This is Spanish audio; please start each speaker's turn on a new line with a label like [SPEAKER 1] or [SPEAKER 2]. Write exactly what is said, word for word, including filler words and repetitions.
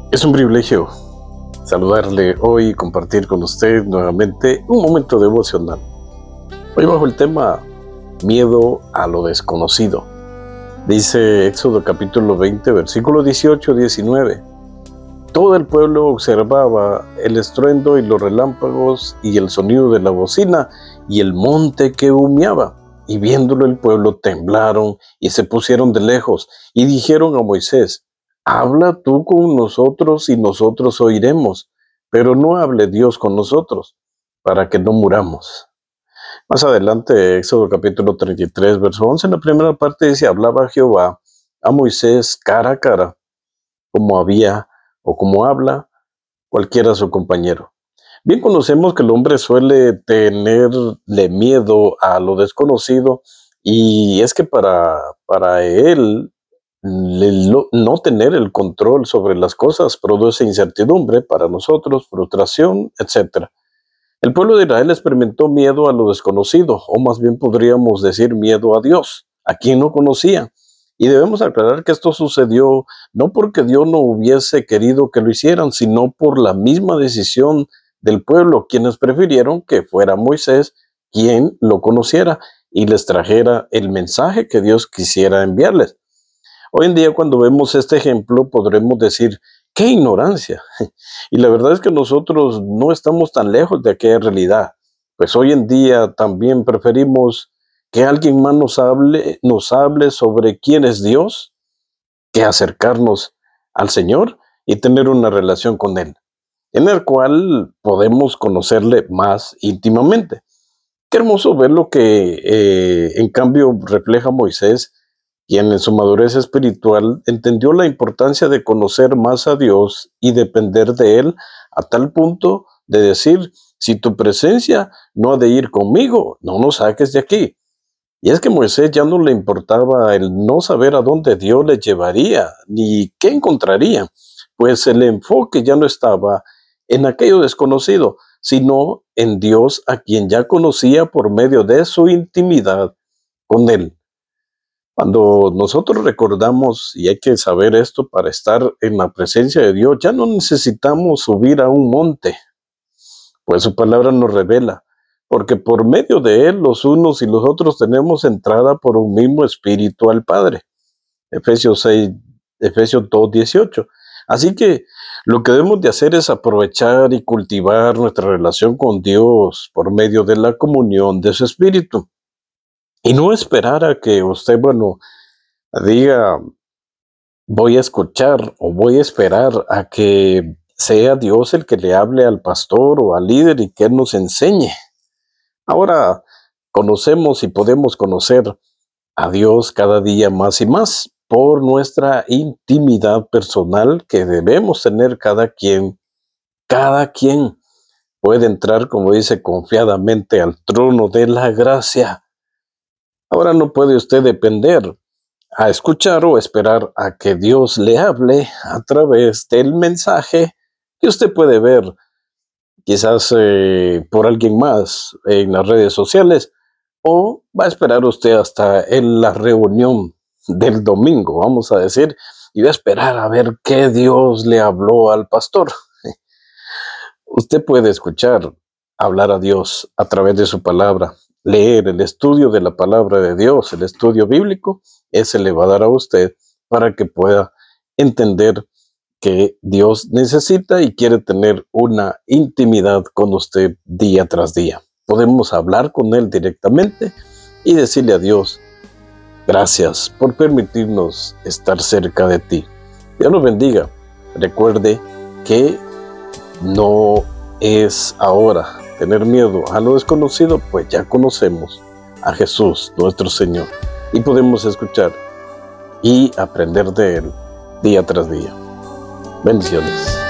[SPEAKER 1] Es un privilegio saludarle hoy y compartir con usted nuevamente un momento devocional. Hoy bajo el tema miedo a lo desconocido. Dice Éxodo capítulo veinte, versículos dieciocho a diecinueve. Todo el pueblo observaba el estruendo y los relámpagos y el sonido de la bocina y el monte que humeaba. Y viéndolo el pueblo temblaron y se pusieron de lejos y dijeron a Moisés: habla tú con nosotros y nosotros oiremos, pero no hable Dios con nosotros, para que no muramos. Más adelante, Éxodo capítulo treinta y tres, verso once, en la primera parte dice: hablaba Jehová a Moisés cara a cara, como había o como habla cualquiera su compañero. Bien conocemos que el hombre suele tenerle miedo a lo desconocido, y es que para, para él el no tener el control sobre las cosas produce incertidumbre para nosotros, frustración, etcétera. El pueblo de Israel experimentó miedo a lo desconocido, o más bien podríamos decir miedo a Dios, a quien no conocía. Y debemos aclarar que esto sucedió no porque Dios no hubiese querido que lo hicieran, sino por la misma decisión del pueblo, quienes prefirieron que fuera Moisés quien lo conociera y les trajera el mensaje que Dios quisiera enviarles. Hoy en día, cuando vemos este ejemplo, podremos decir: ¡qué ignorancia! Y la verdad es que nosotros no estamos tan lejos de aquella realidad. Pues hoy en día también preferimos que alguien más nos hable, nos hable sobre quién es Dios, que acercarnos al Señor y tener una relación con Él, en el cual podemos conocerle más íntimamente. Qué hermoso ver lo que eh, en cambio refleja Moisés, quien en su madurez espiritual entendió la importancia de conocer más a Dios y depender de Él, a tal punto de decir: si tu presencia no ha de ir conmigo, no nos saques de aquí. Y es que a Moisés ya no le importaba el no saber a dónde Dios le llevaría, ni qué encontraría, pues el enfoque ya no estaba en aquello desconocido, sino en Dios, a quien ya conocía por medio de su intimidad con Él. Cuando nosotros recordamos, y hay que saber esto para estar en la presencia de Dios, ya no necesitamos subir a un monte, pues su palabra nos revela, porque por medio de Él los unos y los otros tenemos entrada por un mismo espíritu al Padre. Efesios seis, Efesios dos, dieciocho. Así que lo que debemos de hacer es aprovechar y cultivar nuestra relación con Dios por medio de la comunión de su espíritu. Y no esperar a que usted, bueno, diga: voy a escuchar o voy a esperar a que sea Dios el que le hable al pastor o al líder y que Él nos enseñe. Ahora conocemos y podemos conocer a Dios cada día más y más por nuestra intimidad personal que debemos tener cada quien. Cada quien puede entrar, como dice, confiadamente al trono de la gracia. Ahora no puede usted depender a escuchar o esperar a que Dios le hable a través del mensaje que usted puede ver quizás eh, por alguien más en las redes sociales, o va a esperar usted hasta en la reunión del domingo, vamos a decir, y va a esperar a ver qué Dios le habló al pastor. Usted puede escuchar hablar a Dios a través de su palabra, leer el estudio de la palabra de Dios, el estudio bíblico. Ese le va a dar a usted para que pueda entender que Dios necesita y quiere tener una intimidad con usted día tras día. Podemos hablar con Él directamente y decirle a Dios: gracias por permitirnos estar cerca de ti. Dios lo bendiga. Recuerde que no es ahora tener miedo a lo desconocido, pues ya conocemos a Jesús, nuestro Señor, y podemos escuchar y aprender de Él día tras día. Bendiciones.